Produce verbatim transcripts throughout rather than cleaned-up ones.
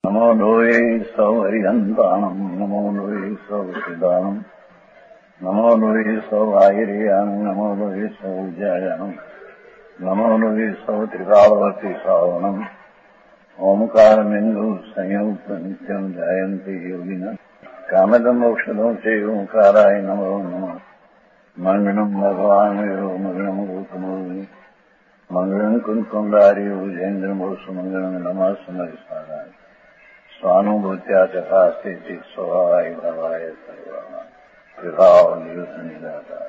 नमो लोये सौहरिहन्ताणम् नमो लोये सौहृदानम् नमो लोये सौभागिर्यानम् नमो लोये सौजायानम् नमो लोये सौत्रिकावती सावनम् ओंकारमिन्दु संयुक्त नित्यम् जायन्ति योगिनः कामदम् मोक्षदम् च ओंकाराय नमो नमः मङ्गलम् भगवान् वीरो मङ्गलम् रूपमोहि मङ्गलम् कुन्कुण्डारि भुजेन्द्रमोसु मङ्गलम् नमः समरिसाराय स्वानुभूत्या तथा स्थिति स्वभावाय भवाय सर्वः विभाव नियुक्त निराकार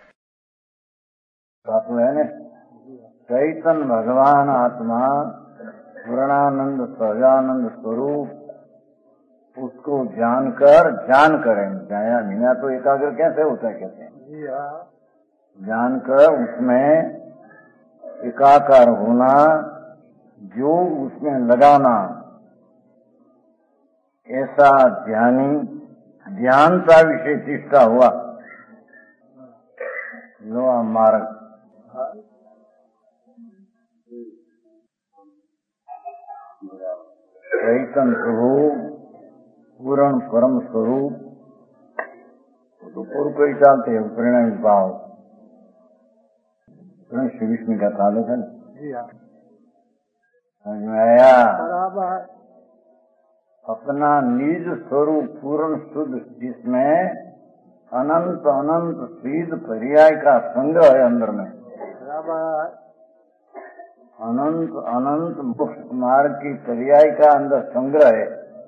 है चैतन भगवान आत्मा पूर्णानंद सजानंद स्वरूप उसको जानकर जान करें जाया मीना तो एकाग्र कैसे होता है कहते हैं जानकर उसमें एकाकार होना जो उसमें लगाना ऐसा ध्यानी ध्यानता विषय तिष्ठा हुआ लो मार्ग चैतन स्वरूप पूर्ण परम स्वरूप तो पूर्व को ही चालते हैं परिणाम भाव श्री विष्णु का ताल्लुक है ना समझ में आया अपना निज स्वरूप पूर्ण शुद्ध जिसमें अनंत अनंत सिद्ध पर्याय का संग्रह है अंदर में अनंत अनंत मोक्ष मार्ग की पर्याय का अंदर संग्रह है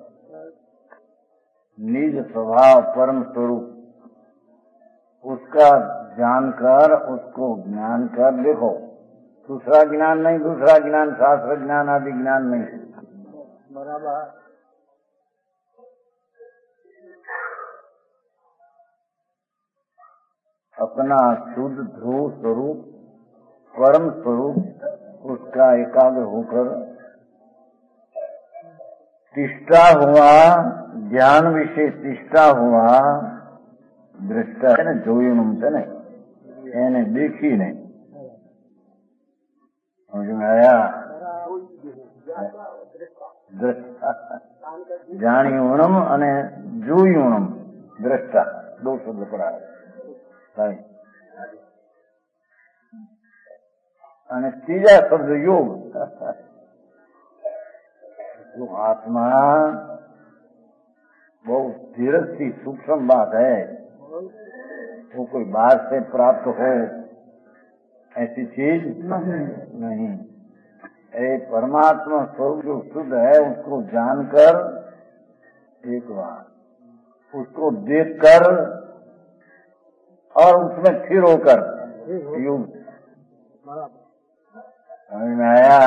निज स्वभाव परम स्वरूप उसका जानकर उसको ज्ञान कर देखो दूसरा ज्ञान नहीं दूसरा ज्ञान शास्त्र ज्ञान आदि ज्ञान नहीं बराबर अपना शुद्ध ध्रुव स्वरूप परम स्वरूप उसका एकाग्र होकर तिष्ठा हुआ ज्ञान विषय तिष्ठा हुआ दृष्टा है न જોયું છે ને એને દેખીને समझ में आया જાણ્યુણમ અને જોયુણમ દ્રષ્ટા દો શબ્દ પડા અને ત્રીજા શબ્દ યોગ जो आत्मा बहुत धीरज की सूक्ष्म बात है वो कोई बाहर से प्राप्त हो ऐसी चीज नहीं, नहीं। ए परमात्मा स्वरूप जो शुद्ध है उसको जानकर एक बार उसको देखकर और उसमें स्थिर होकर युग समझ में आया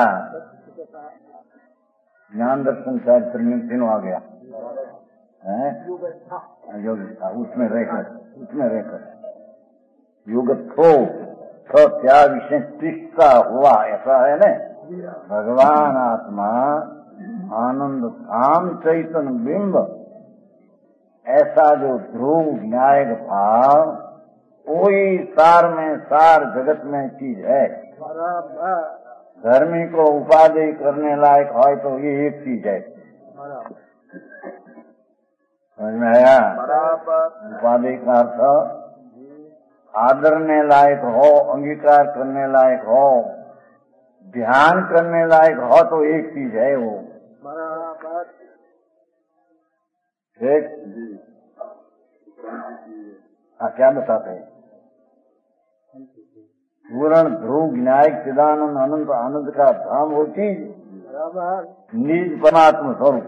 ज्ञान दर्शन शास्त्र में तीनों आ गया है उसमें रहकर उसमें रहकर युग थो त्या विषय तिष्ठा हुआ ऐसा है न भगवान आत्मा आनंद धाम चैतन बिंब ऐसा जो ध्रुव न्यायिक भाव कोई सार में सार जगत में चीज है धर्मी को उपाधि करने लायक हो तो ये एक चीज है समझ में आया उपाधि का अर्थ आदरने लायक हो अंगीकार करने लायक हो ध्यान करने लायक हो तो एक चीज है वो ठीक हाँ क्या बताते हैं पूर्ण ध्रुव विनायक चिदानंद अनंत आनंद का धाम वो चीज निज परमात्मा स्वरूप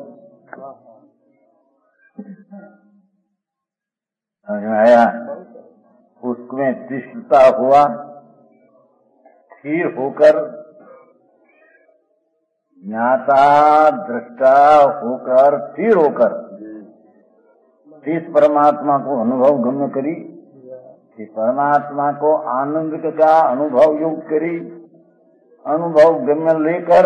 समझ में आया उसमें तिष्ठता हुआ स्थिर होकर ज्ञाता दृष्टा होकर स्थिर होकर इस परमात्मा को अनुभव गम्य करी कि परमात्मा को आनंद का अनुभव युक्त करी अनुभव गम्य लेकर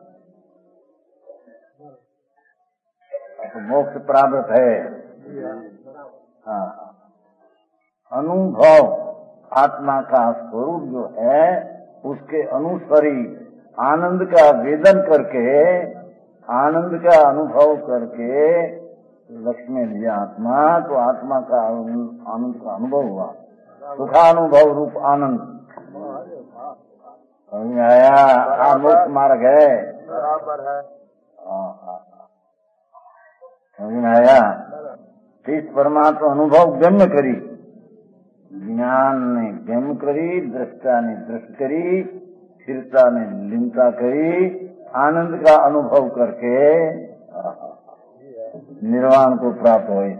तो मोक्ष प्राप्त है हाँ अनुभव आत्मा का स्वरूप जो है उसके अनुसारी आनंद का वेदन करके आनंद का अनुभव करके लक्ष्मी लिया आत्मा, तो आत्मा का आनंद का अनुभव हुआ, सुखानुभव रूप आनंद समझ में आया। मोक्ष मार्ग है, बराबर है, समझ में आया। इस परमात्मा अनुभव गम्य करी, ज्ञान ने गम्य करी, दृष्टा ने दृष्ट करी, स्थिरता ने लीनता करी, आनंद का अनुभव करके निर्वाण को प्राप्त हुए।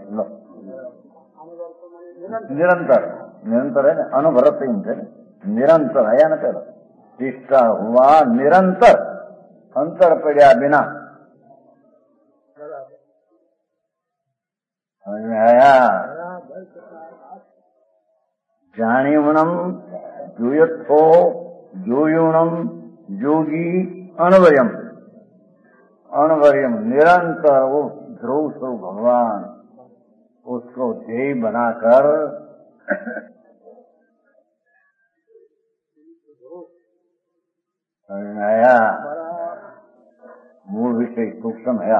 निरंतर निरंतर है ना, अनुभरत निरंतर है ना, पहले इष्टा हुआ निरंतर, अंतर पड़ा बिना। समझ में आया। जानीवनम जूयत्थो जूयूणम योगी अनवयम, अनवयम निरंतर वो ध्रुव स्वरूप भगवान, उसको ध्येय बनाकर समझ में आया। मूल विषय सूक्ष्म है,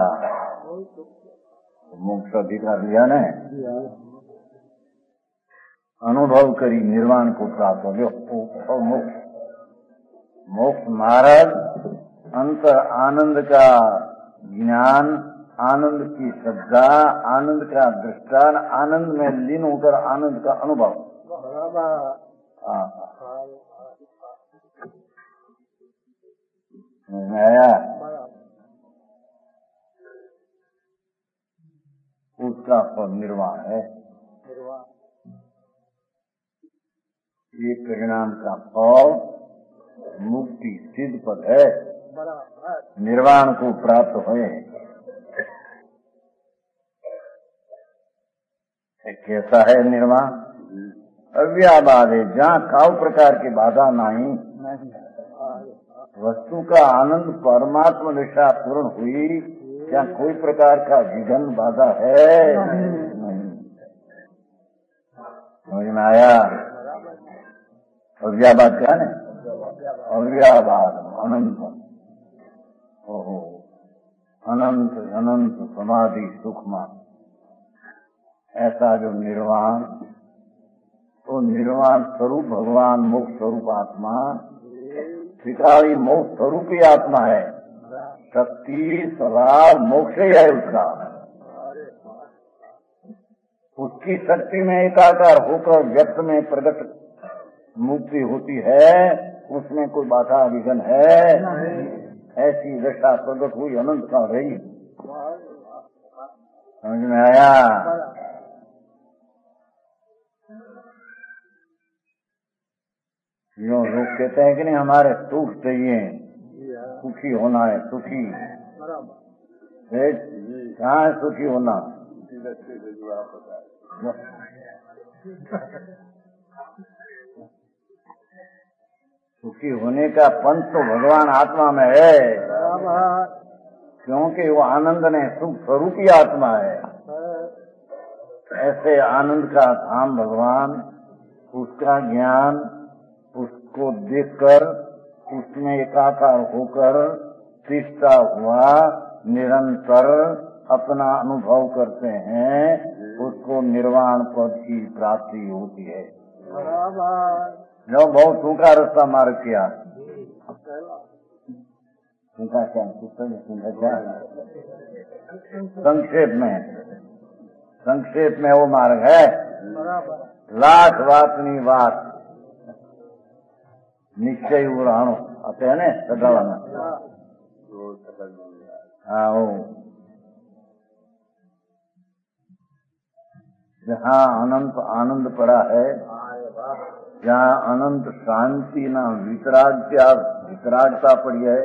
मोक्ष अधिकार लिया ने, अनुभव करी निर्वाण को प्राप्त हो गयो। मोक्ष मोक्ष मार्ग अंतर आनंद का ज्ञान, आनंद की श्रद्धा, आनंद का दृष्टान, आनंद में लीन होकर आनंद का अनुभव। आया, उसका फल निर्वाण है। ये परिणाम का फल मुक्ति सिद्ध पद है, निर्वाण को प्राप्त हुए। कैसा है निर्वाण? अव्याबाद है, जहाँ काउ प्रकार की बाधा नहीं, वस्तु का आनंद परमात्मा निष्ठा पूर्ण हुई, क्या कोई प्रकार का विघ्न बाधा है? नहीं। समझ में आया। अव्याबाद क्या है? अव्याबाद अनंत, ओहो अनंत अनंत समाधि सुखमा, ऐसा जो निर्वाण, तो निर्वाण स्वरूप भगवान मोक्ष स्वरूप आत्मा, त्रिकाली मोक्ष स्वरूप ही आत्मा है। शक्ति स्वभाव मोक्ष ही है उसका। उसकी शक्ति में एकाकार होकर व्यक्त में प्रकट मुक्ति होती है, उसमें कोई बाधा विघ्न है? ऐसी दशा प्रकट हुई अनंत का रही। समझ में आया। यो लोग कहते हैं कि नहीं हमारे सुख चाहिए, सुखी होना है, सुखी कहाँ है सुखी होना? सुखी होने का पंथ तो भगवान आत्मा में है, क्योंकि वो आनंद ने सुख स्वरूप ही आत्मा है। ऐसे आनंद का धाम भगवान, उसका ज्ञान, उसको देखकर उसमें एकाकार होकर तीष्टा हुआ निरंतर अपना अनुभव करते हैं, उसको निर्वाण पद की प्राप्ति होती है। जो बहुत सूखा रास्ता मार्ग किया, सूखा क्या क्या संक्षेप में, संक्षेप में वो मार्ग है। लाख वातनी बात निश्चय उड़ाणो आते हैं ना सदावा में। हाँ, वो जहाँ अनंत आनंद पड़ा है, जहाँ अनंत शांति न वितराग्या वितरागता पड़ी है,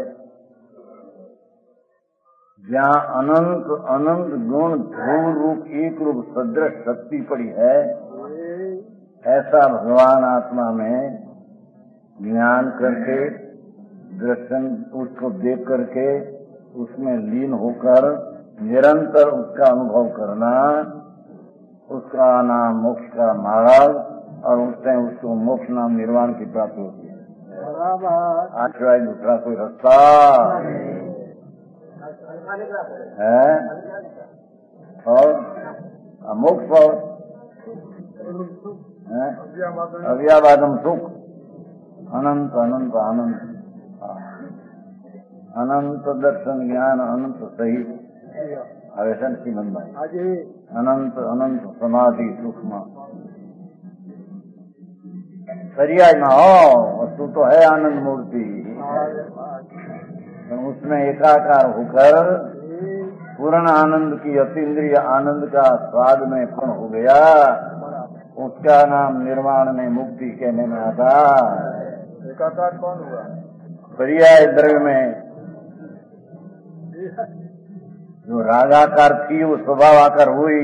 जहाँ अनंत अनंत गुण ध्रुव रूप एक रूप सदृश शक्ति पड़ी है, ऐसा भगवान आत्मा में ज्ञान करके, दर्शन उसको देख करके, उसमें लीन होकर निरंतर उसका अनुभव करना, उसका नाम मोक्ष का मार्ग, और उससे उसको मोक्ष नाम निर्वाण की प्राप्ति होती है। आश्रय दूसरा कोई रास्ता है और मोक्ष और अव्याबादम सुख, अनंत अनंत आनंद, अनंत दर्शन ज्ञान अनंत सहित आवेशन की मन भाई, अनंत अनंत समाधि सूक्ष्म पर्याय न हो, वस्तु तो है आनंद मूर्ति, तो उसमें एकाकार होकर पूर्ण आनंद की अतीन्द्रिय आनंद का स्वाद में पूर्ण हो गया, उसका नाम निर्वाण में मुक्ति कहने में आता। एकाकार कौन हुआ? पर्याय द्रव्य में जो रागाकार थी वो स्वभाव आकर हुई,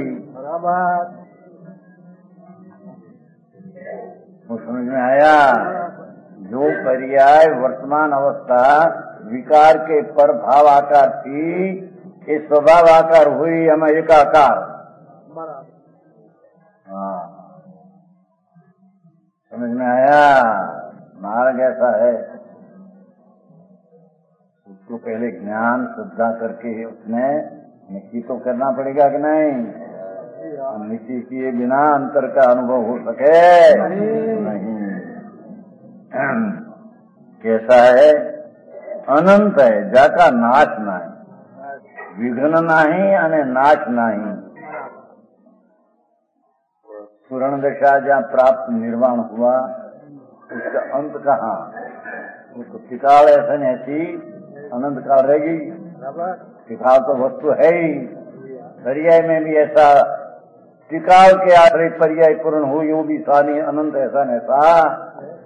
वो समझ में आया। जो पर्याय वर्तमान अवस्था विकार के पर भाव आकार थी, ये स्वभाव आकार हुई हम एकाकार। हाँ, समझ में आया। मार्ग ऐसा है, उसको पहले ज्ञान श्रद्धा करके उसने निश्चित तो करना पड़ेगा कि नहीं? निश्चित किए बिना अंतर का अनुभव हो सके नहीं। कैसा है? अनंत है, जाका नाश नहीं, विघ्न नहीं अने नाश नहीं। पूर्ण दशा जहाँ प्राप्त निर्वाण हुआ, उसका अंत कहाँ? उसको टिकाल ऐसा नहीं ऐसी अनंत काल रहेगी। टिकाल तो वस्तु है ही, पर्याय में भी ऐसा टिकाल के आश्रय पर्याय पूर्ण हो, यो भी सानी अनंत ऐसा न ऐसा।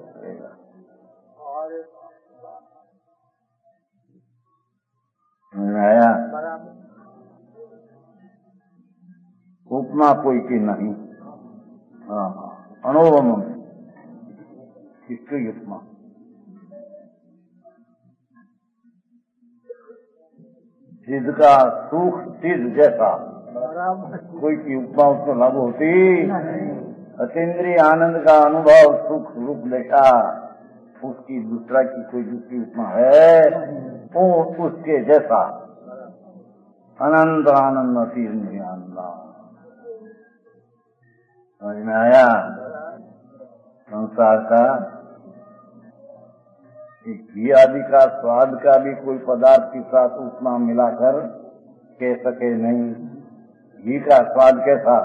आया उपमा कोई की नहीं। हाँ, अनोवम किसकी उपमा? चीज का सुख चीज जैसा कोई की उपमा उसको लागू होती। अतीन्द्रिय आनंद का अनुभव सुख रूप दशा, उसकी दूसरा की कोई दूसरी उपमा है वो उसके जैसा अनंत आनंद अतीन्द्रिय आनंद। समझ में आया? संसार का घी आदि का स्वाद का भी कोई पदार्थ के साथ उपमा मिलाकर कह सके नहीं। घी का स्वाद कैसा?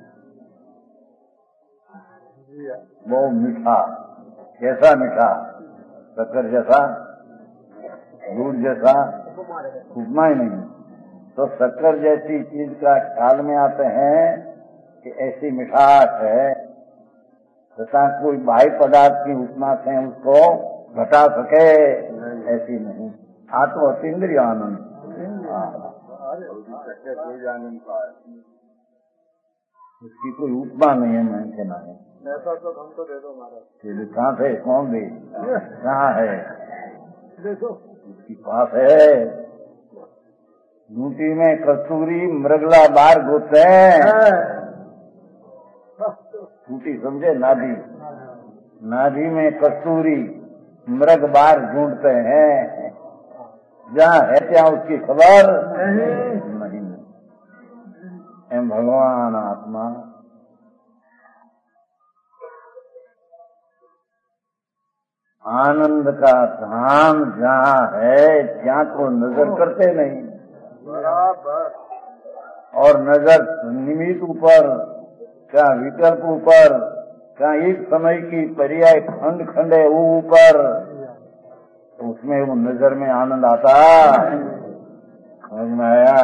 बहुत मीठा। कैसा मीठा? शक्कर जैसा, दूध जैसा? उपमा ही नहीं। तो शक्कर जैसी चीज का ख्याल में आते हैं कि ऐसी मिठास है, तथा कोई बाह्य पदार्थ की उपमा से उसको घटा सके ऐसी नहीं। आ तो अतीन्द्रिय आनंद। उसकी कोई उपमा नहीं है, मैं कहना है। ऐसा तो हमको दे दो महाराज। कहाँ से? कौन दे? कहाँ है? देखो उसकी पास है। ड्यूटी में कस्तूरी मृगला बार गोते हैं। टूटी समझे? नाभि, नाभि में कस्तूरी मृग बार ढूंढते हैं। जहाँ है क्या उसकी खबर नहीं। एम भगवान आत्मा आनंद का धाम जहाँ है, ત્યાં को नजर करते नहीं। बराबर। और नजर निमित्त ऊपर, क्या विकल्प ऊपर, क्या एक समय की पर्याय खंड खंड है वो ऊपर, तो उसमें वो नजर में आनंद आता। समझ में आया?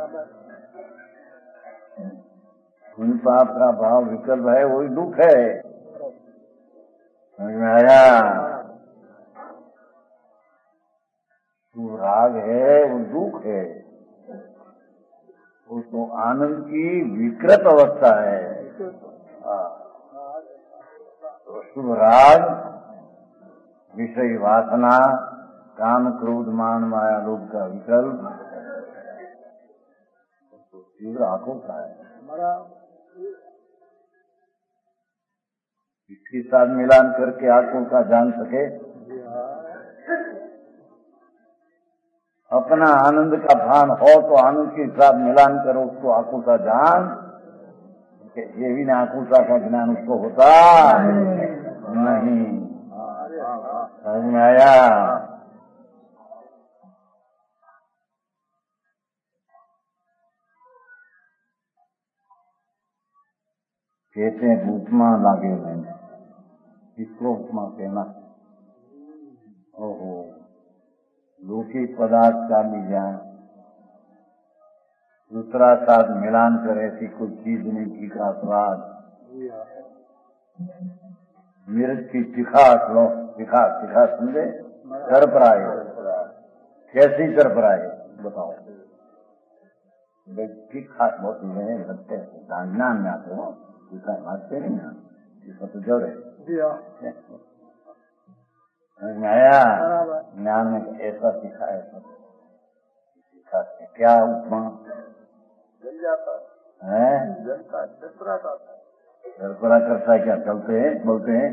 पुण्य पाप का भाव विकल्प है, वही दुख है। समझ में आया? वो राग है, वो दुख है, वो तो आनंद की विकृत अवस्था है। तो शुभ राग, विषय वासना, काम क्रोध मान माया लोभ का विकल्प तो तीव्र आंखों का है। इसके साथ मिलान करके आंखों का जान सके। अपना आनंद का भान हो तो आनंद के साथ मिलान करो, उसको आकुलता जान। ये भी ना आकुलता का ज्ञान उसको होता नहीं। समझ में आया? कहते हैं उपमा लागे मैंने, किसको उपमा कहना? ओहो, लौकिक पदार्थ का भी ज्ञान, दूसरा साथ मिलान कर ऐसी कोई चीज नहीं की का स्वाद, मिर्च की तिखास लो, तिखास तिखास समझे, चरपराए, कैसी चरपराए बताओ? तिखास बहुत लगते हैं, ज्ञान में आते हो, इसका बात नहीं ना, इसका तो जोर है। आया ज्ञान में ऐसा सीखा, ऐसा सीखा क्या उपमा जल जाता है, जलता चरपरा करता है, चरपरा करता है क्या? चलते हैं बोलते हैं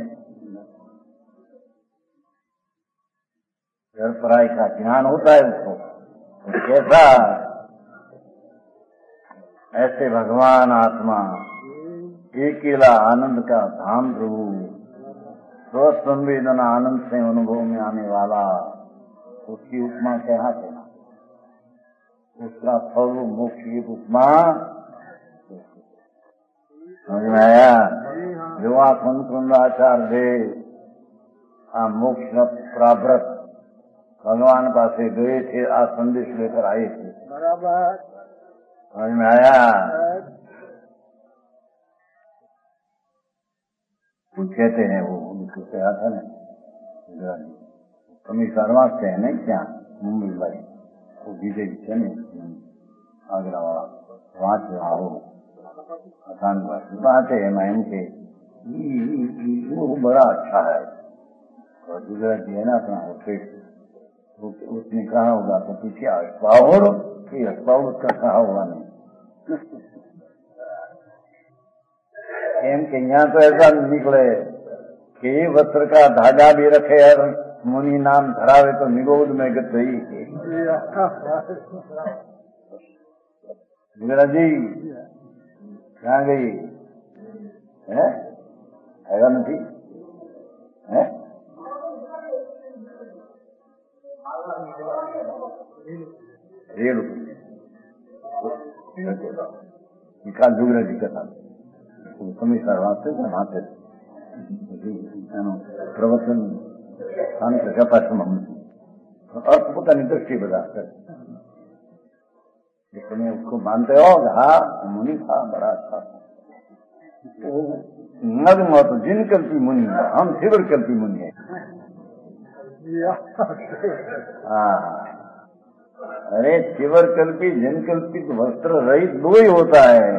चरपराई का ज्ञान होता है उसको। तो कैसा? ऐसे भगवान आत्मा अकेला आनंद का धाम प्रभु, स्वसंवेदना आनंद से अनुभव में आने वाला, उसकी उपमा क्या देना? उसका फल मोक्ष की उपमा समझ में आया? जो आप कुंदाचार दे आ मोक्ष प्राप्त भगवान पासे गए थे, आ संदेश लेकर आए थे, बराबर समझ में आया? वो कहते हैं, वो उनको क्या था ना, कमी सर्वास थे नहीं क्या, मुंबई भाई वो बीजेपी છે ને आगरा वाला, वहां से आओ आसान बात है। मैं इनके वो बड़ा अच्छा है, और गुजराती है ना अपना होते, उसने कहा होगा तो पीछे अखबार अखबार उसका कहा होगा नहीं। एम के यहाँ तो ऐसा निकले कि वस्त्र का धागा भी रखे और मुनि नाम धरावे तो निगोद में गई। गुजरात जी कहाँ गई है? ऐसा नहीं है? रेल निकाल गुजराती का था कमी सर्वास्ते नाते प्रवचन स्थान का पाश्रम और પોતાની દ્રષ્ટિ બધા તમે उसको मानते हो? हाँ मुनि था, बड़ा अच्छा था, नग्न मत जिन कल्पी मुनि, हम शिविर कल्पी मुनि है। हाँ, अरे शिवर कल्पी जिन कल्पित वस्त्र रहित दो ही होता है,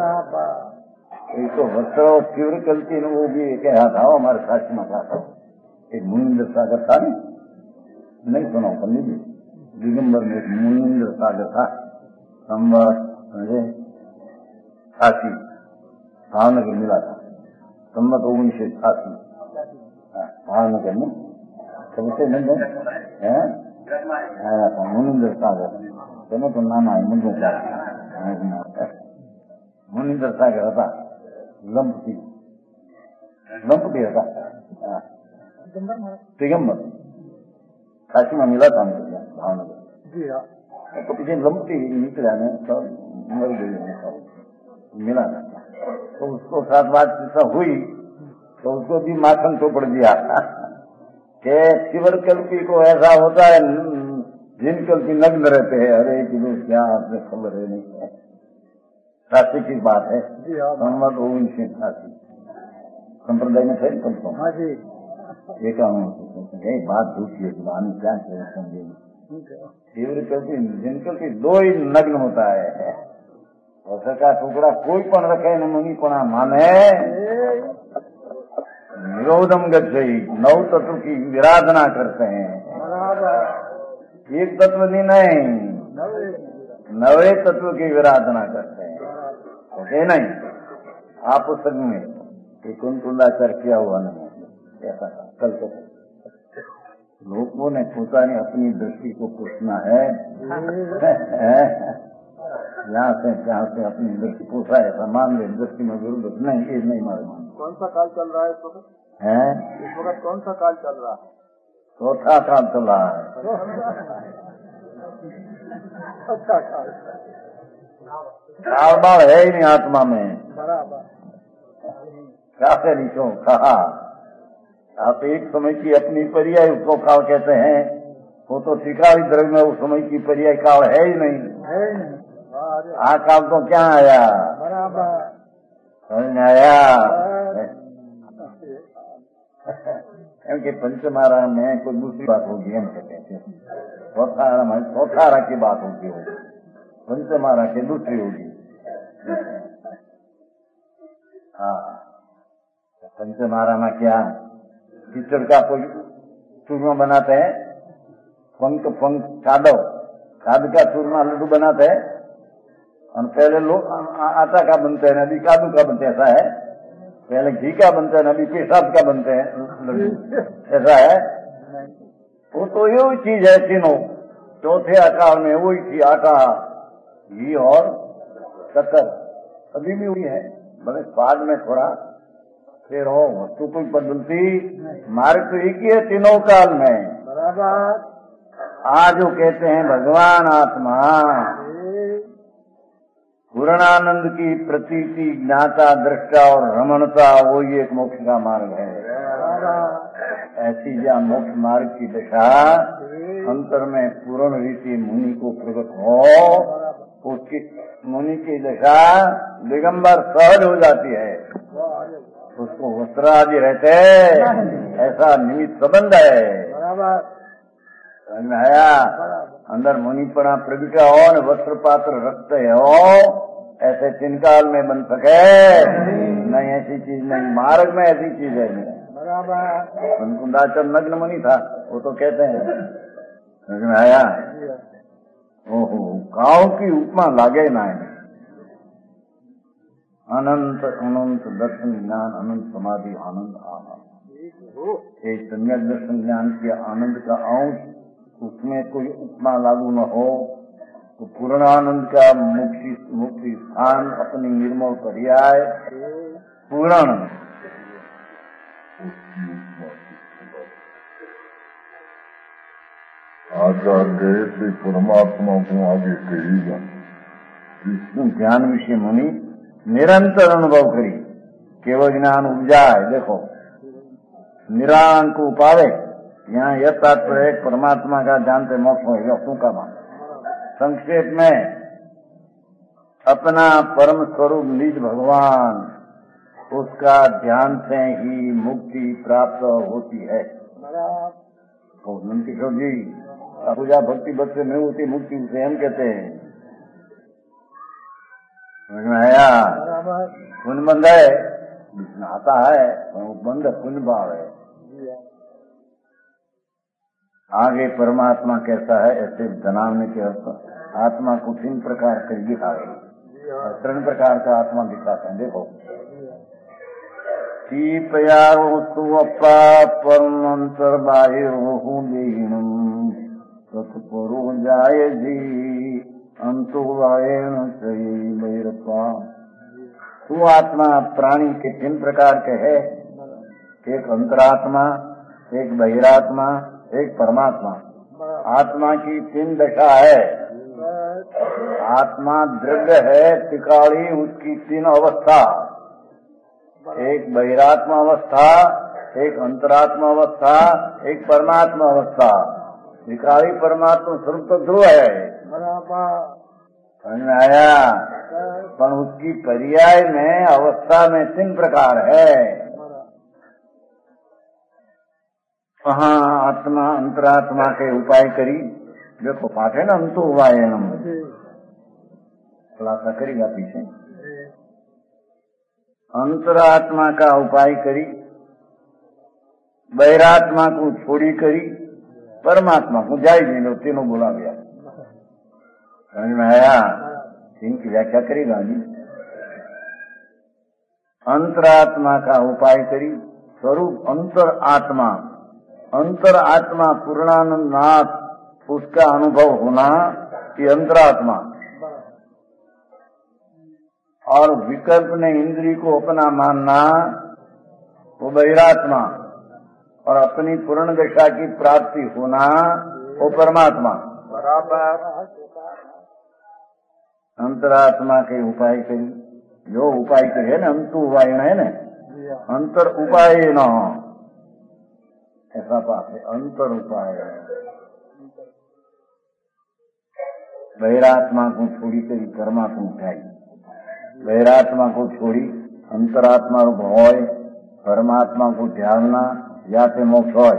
एक तो वस्त्र और शिवर कल्पी, वो भी कहा था हमारे शास्त्र में था, एक मुनिंद्र सागर था नहीं, नहीं सुना पंडित जी, दिगंबर में एक मुनिंद्र सागर था, संवत समझे अठासी भावनगर मिला था, संवत उन्नीस सौ अठासी भावनगर में सबसे नहीं है आया था मुनिंद्र सागर, चलो तो नाम आया मुनिंद्र सागर, मुनिंद्र सागर था, लंपटी लंपटी था दिगंबर काशी में मिला था हमको भावनगर, तो पीछे लंपटी निकला ने सब मर गई सब मिला था, तो उसको साथ बात सब हुई तो उसको भी माखन तो पड़ दिया कि शिवर कल्पी को ऐसा होता है, जिन कल्पी नग्न रहते हैं। अरे किलो क्या आपने खबर है नहीं है, शास्त्री की बात है, संवत उन्नीस सौ अठासी संप्रदाय में थे कल्पना। हाँ जी, ये कहूँ बात झूठी है, जुबानी क्या समझेगी? शिवर कल्पी जिन कल्पी दो ही नग्न होता है, वस्त्र का टुकड़ा कोई पण रखे न मुनि पणा माने, निरोधम गच्छति, नौ तत्व की विराधना करते हैं, एक तत्व नहीं नहीं नवे तत्व की विराधना करते हैं, ओके नहीं? आप पुस्तक में कुंकुंदाचार किया हुआ नहीं, ऐसा कल लोगों ने પોતાની अपनी दृष्टि को पूछना है, यहाँ से जहाँ से अपनी दृष्टि पूछा है समान ले दृष्टि में विरुद्ध नहीं, ये नहीं मालूम। कौन सा काल चल रहा है इस वक्त? है इस वक्त कौन सा काल चल रहा है? चौथा काल चल रहा है। अच्छा काल काल बाल है ही नहीं आत्मा में। बराबर। क्या से नीचो कहा आप एक समय की अपनी पर्याय उसको काल कहते हैं, वो तो त्रिकाली द्रव्य में उस समय की पर्याय काल है ही नहीं। है नहीं। आ काल तो क्या आया? बराबर। समझ में आया? एम के पंचमारा में कोई दूसरी बात होगी, हम कहते हैं चौथारा में चौथारा की बात होगी, वो पंचमारा की दूसरी होगी। हाँ, पंचमारा में क्या कीचड़ का कोई चूरमा बनाते हैं, पंख पंख कादो खाद का चूरमा लड्डू बनाते हैं, और पहले लोग आटा का बनते हैं, अभी कादू का बनते हैं, ऐसा है। पहले घी का बनते हैं, अभी पेशाब का बनते हैं लड्डू, ऐसा है। वो तो यही चीज है तीनों, चौथे आकार में वही थी, आटा घी और शक्कर अभी भी हुई है, बड़े स्वाद में थोड़ा फिर हो, वस्तु कोई बदलती, मार्ग तो एक ही है तीनों काल में। बराबर। आज वो कहते हैं भगवान आत्मा पूर्णानंद की प्रतीति, ज्ञाता, दृष्टा और रमणता, वो ही एक मोक्ष का मार्ग है। ऐसी जहाँ मोक्ष मार्ग की दशा अंतर में पूर्ण रीति मुनि को प्रकट हो, उसकी मुनि की दशा दिगंबर सहज हो जाती है, उसको वस्त्र आदि रहते, ऐसा निमित्त संबंध है। समझ में आया? अंदर मुनिपना प्रगटा हो न वस्त्र पात्र रखते हो, ऐसे तीन काल में बन सके नहीं, ऐसी चीज नहीं, मार्ग में ऐसी चीज है नहीं। कुंदाचर नग्न मुनि था, वो तो कहते हैं। समझ में आया? ओहो, गांव की उपमा लागे ना है। अनंत अनंत दर्शन ज्ञान, अनंत समाधि, आनंद आनंद, एक सम्यक दर्शन ज्ञान के आनंद का अंश, उसमें कोई उपमा लागू न हो तो पूर्णानंद का मुक्ति मुक्ति स्थान अपनी निर्मल पर्याय पूर्ण। आचार्य से परमात्मा को आगे कहेगा। विष्णु ज्ञान विषय मुनि निरंतर अनुभव करी, केवल ज्ञान उपजाए। देखो निरांक उपावे, यहाँ यह तात्पर्य परमात्मा का जानते मोक्ष होगा, क्यों का मान। संक्षेप में अपना परम स्वरूप निज भगवान, उसका ध्यान से ही मुक्ति प्राप्त होती है। तो नंद किशोर जी पूजा भक्ति बच्चे में होती मुक्ति, उसे हम कहते हैं। समझ में आया? पुण्य बंध है, आता है बंध पुण्य भाव है। आगे परमात्मा कैसा है ऐसे जनाने के अर्थ आत्मा को तीन प्रकार से दिखाए, तीन प्रकार का आत्मा दिखाते हैं। देखो पयारो सुअपा परम अंतर बाह्य सतपरो जाय जी अंतो वायण सही भैरपा। तू आत्मा प्राणी के तीन प्रकार के है, एक अंतरात्मा, एक बहिरात्मा, एक परमात्मा। आत्मा की तीन दशा है। आत्मा द्रव्य है त्रिकाली, उसकी तीन अवस्था, एक बहिरात्मा अवस्था, एक अंतरात्मा अवस्था, एक परमात्मा अवस्था। त्रिकाली परमात्मा स्वरूप तो ध्रुव है, समझ में आया? पर उसकी पर्याय में अवस्था में तीन प्रकार है। कहाँ आत्मा अंतरात्मा के उपाय करी, देखो पाठ है ना, अंतो वायनम, खुलासा करेगा पीछे। अंतरात्मा का उपाय करी, बहिरात्मा को छोड़ी करी, परमात्मा को जाय नहीं लो, तीनों बोला गया। समझ में आया? इनकी व्याख्या करेगा जी। अंतरात्मा का उपाय करी, स्वरूप अंतर आत्मा, अंतर आत्मा पूर्णानंद नाथ उसका अनुभव होना ये अंतरात्मा, और विकल्प ने इंद्री को अपना मानना वो बहिरात्मा, और अपनी पूर्ण दशा की प्राप्ति होना वो परमात्मा। बराबर। अंतरात्मा के उपाय करी, जो उपाय करे ना अंतु उपाय है न, अंतर उपाय न ऐसा बात है, अंतर उपाय। बहिरात्मा को छोड़ी करी कर्मा को उठाई, बहिरात्मा को छोड़ी अंतरात्मा होय, परमात्मा को ध्यानना या ते मोक्ष होय,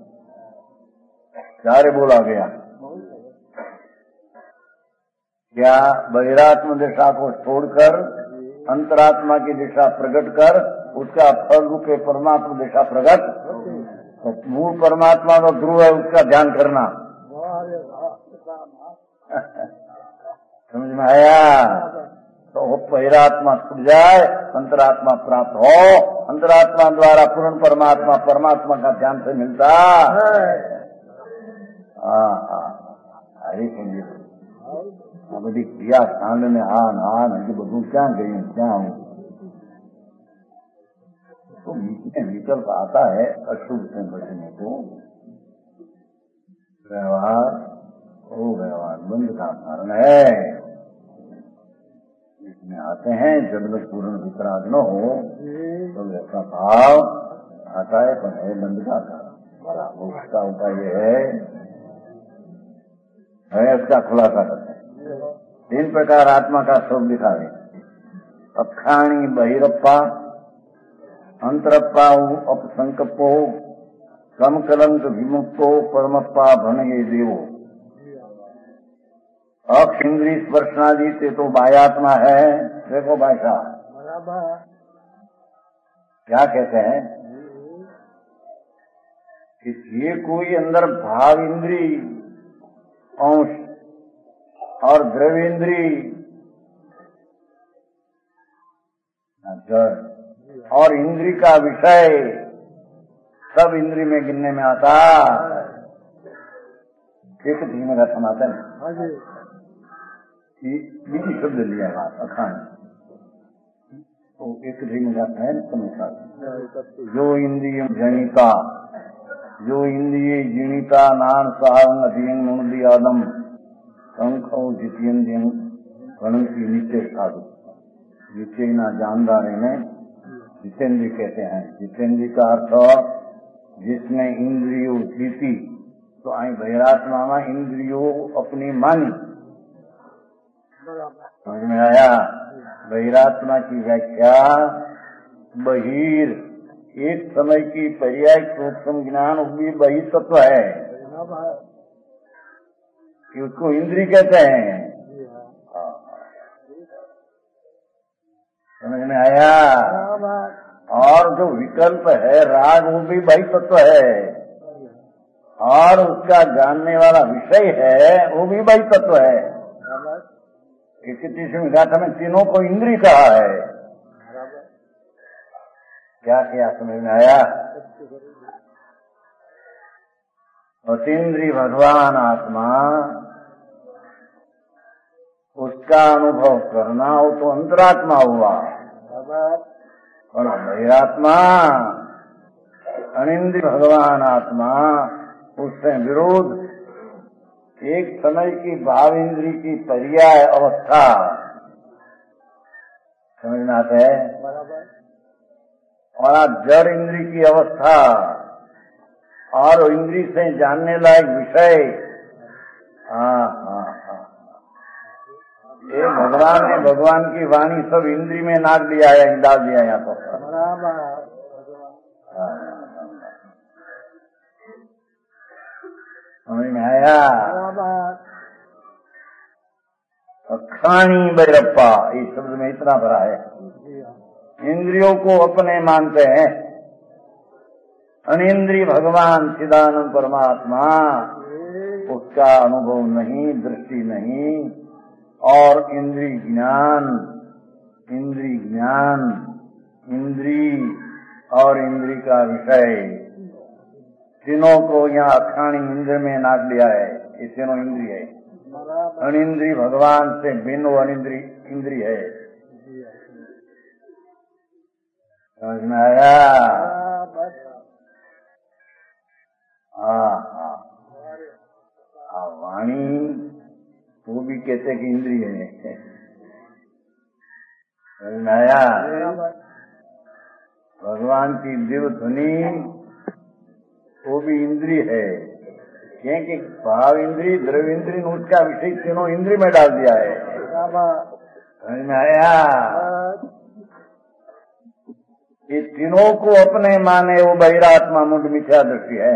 चारे बोला गया। क्या बहिरात्म दिशा को छोड़कर अंतरात्मा की दिशा प्रकट कर उसका फल रूपे परमात्मा दिशा प्रकट, तो मूल परमात्मा का ध्रुव है उसका ध्यान करना। समझ में आया? तो बहिरात्मा छूट जाए, अंतरात्मा प्राप्त हो, अंतरात्मा द्वारा पूर्ण परमात्मा परमात्मा का ध्यान से मिलता। अरे समझे આ બધી ક્રિયા કાંડ ને આ ના હજી બધું ક્યાં ગયું ક્યાં આવું? तो बीच में विकल्प आता है अशुभ से बचने को। व्यवहार वो व्यवहार बंद का कारण है, इसमें आते हैं जब तक पूर्ण वितराग न हो तो ऐसा भाव आता है, पर है बंद का कारण। उसका उपाय ये है, है उसका खुलासा करते हैं। तीन प्रकार आत्मा का स्वरूप दिखावे, अखाणी बहिरप्पा, अंतरप्पा अपसंकल्पो, समकलंक विमुक्तो, परमप्पा भनगे देवो। अक्ष इंद्री स्पर्शनादि से तो बाह्यात्मा है। देखो भाई साहब क्या कहते हैं कि ये कोई अंदर भाव इंद्री अंश और द्रव्येंद्री जड़ और इंद्री का विषय सब इंद्री में गिनने में आता। एक धीमे का समाधान बीजी शब्द लिया बात अखान, तो एक धीमे का है समझा। जो इंद्रिय जनिता, जो इंद्रिय जिनिता नान साहंग अधियंग मुंडी आदम संखो जितेंद्रियं गणती नित्य साधु। जितेना जानदारे में जितेंद्रिय कहते हैं। जितेंद्रिय का अर्थ जिसने इंद्रियों जीती, तो आई बहिरात्मा में इंद्रियों अपनी मानी। समझ में आया? बहिरात्मा की व्याख्या बहिर एक समय की पर्याय सूक्ष्म ज्ञान भी बही तत्व है कि उसको इंद्रिय कहते हैं। समझ में आया? और जो विकल्प है राग वो भी बही तत्व है, और उसका जानने वाला विषय है वो भी बही तत्व है। तीसरी गाथा में तीनों को इंद्रिय कहा है। क्या क्या समझ में आया? अतीन्द्रिय भगवान आत्मा उसका अनुभव करना हो तो अंतरात्मा हुआ, और बहिरात्मा अनिंद्रिय भगवान आत्मा उससे विरोध एक समय की भाव इंद्री की पर्याय अवस्था। समझ में आते है? और जड़ इंद्री की अवस्था और इंद्री से जानने लायक विषय। हाँ हाँ हाँ, ये भगवान ने भगवान की वाणी सब इंद्री में नाक दिया है, डाल दिया यहाँ पर। समझ में आया? अखाणी बैरप्पा इस शब्द में इतना भरा है। इंद्रियों को अपने मानते हैं, अनिंद्रिय भगवान चिदानंद परमात्मा उसका अनुभव नहीं, दृष्टि नहीं, और इंद्रिय ज्ञान, इंद्रिय ज्ञान, इंद्रिय और इंद्रिय का विषय तीनों को यहाँ अखाणी इंद्र में नाग लिया है। ये तीनों इंद्रिय है। अनिंद्री भगवान से भिन्न वो अनिंद्री इंद्री है। समझ में आया? हाँ हाँ। वाणी वो भी कहते कि इंद्रिय है। समझ में आया? भगवान की दिव्य ध्वनि वो भी इंद्रिय है, क्योंकि भाव इंद्री, द्रव्य इंद्री, उसका विषय तीनों इंद्री में डाल दिया है। समझ में आया? ये तीनों को अपने माने वो बहिरात्मा मुंड मिथ्या दृष्टि है,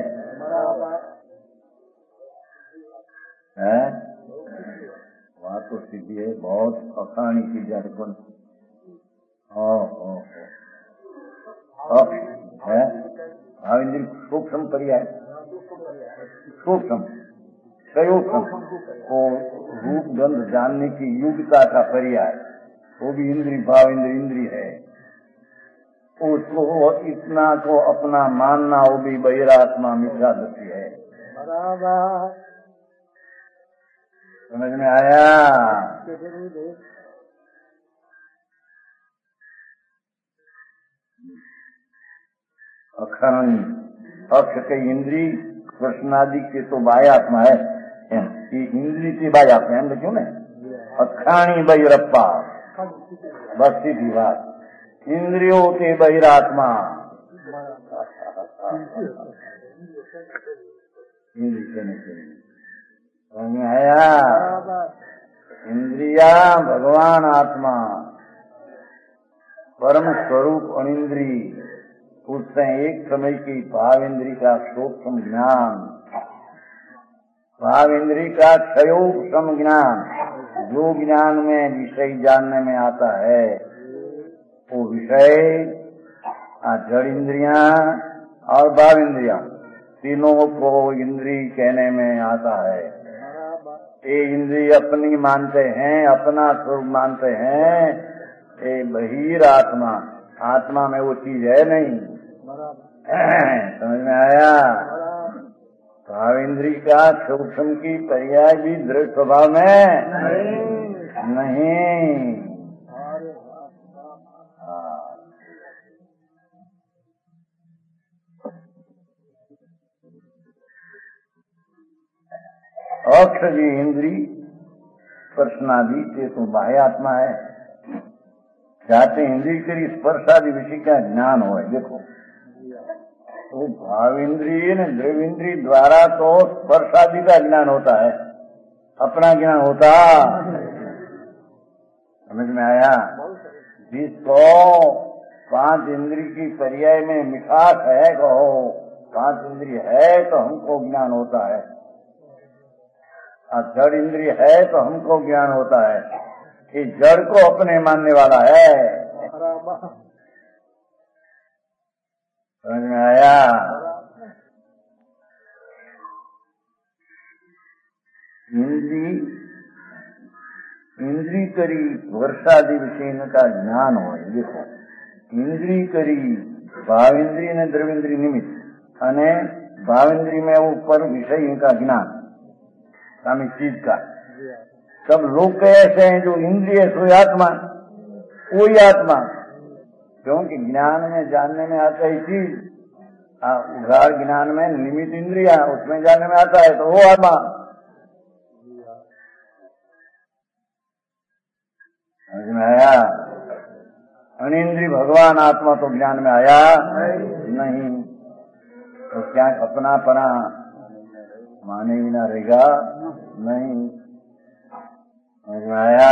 है? वहाँ तो सिद्धि है बहुत अखाणी की जान। ओ हो हो है भाव इंद्री सूक्ष्म पर्याय, सूक्ष्म प्रयोगम को रूप गंध जानने की योग्यता का पर्याय, वो भी इंद्री भाव इंद्री इंद्री है। उसको इतना को अपना मानना वो भी बहिरात्मा मिथ्या दृष्टि है। समझ में आया? अखाणी अक्ष के इंद्री कृष्णादि के तो बाह्यात्मा है, ये इंद्री की बाह्यात्मा है। क्यों ना अखाणी बहिरप्पा बस सीधी बात, इंद्रियों के बहिरात्मा इंद्री कहने के लिए। समझ में आया? इंद्रिया भगवान आत्मा परम स्वरूप अनिंद्री, उससे एक समय की भाव इंद्री का सूक्ष्म ज्ञान, भाव इंद्री का क्षयोक्षम ज्ञान, जो ज्ञान में विषय जानने में आता है वो विषय जड़ इंद्रियां और भाव इंद्रियां तीनों को इंद्री कहने में आता है। ये इंद्री अपनी मानते हैं, अपना स्वरूप मानते हैं, ये बहिर आत्मा, आत्मा में वो चीज है नहीं। समझ में आया? भाव इंद्री का सूक्ष्म की पर्याय भी दृढ़ स्वभाव में नहीं, नहीं। अक्ष जी इंद्री स्पर्शनादि से तो बाह्य आत्मा है, चाहते इंद्री करी स्पर्शादि विषय का ज्ञान हो। देखो तो भाव इंद्रिय ने द्रव्य इंद्रिय द्वारा तो स्पर्शादि का ज्ञान होता है, अपना ज्ञान होता। समझ में आया? जिसको पांच इंद्रिय की पर्याय में मिठास है, कहो पांच इंद्रिय है तो हमको ज्ञान होता है, जड़ इंद्रिय है तो हमको ज्ञान होता है। कि जड़ को अपने मानने वाला है। समझ में आया? इंद्री इंद्री करी वर्षादि विषय का ज्ञान हो। देखो इंद्री करी भाव इंद्रिय ने द्रव्य इंद्रिय निमित्त अने भाव इंद्रिय में ऊपर विषय का ज्ञान सामी चीज का। सब लोग कैसे हैं जो इंद्रिय सो आत्मा, कोई आत्मा, क्योंकि ज्ञान में जानने में आता है चीज, उघाड़ ज्ञान में निमित्त इंद्रिया उसमें जानने में आता है तो वो आत्मा। समझ में आया? अनिंद्रिय भगवान आत्मा तो ज्ञान में आया नहीं, तो क्या अपना पना माने ही ना रहेगा? नहीं। समझ में आया?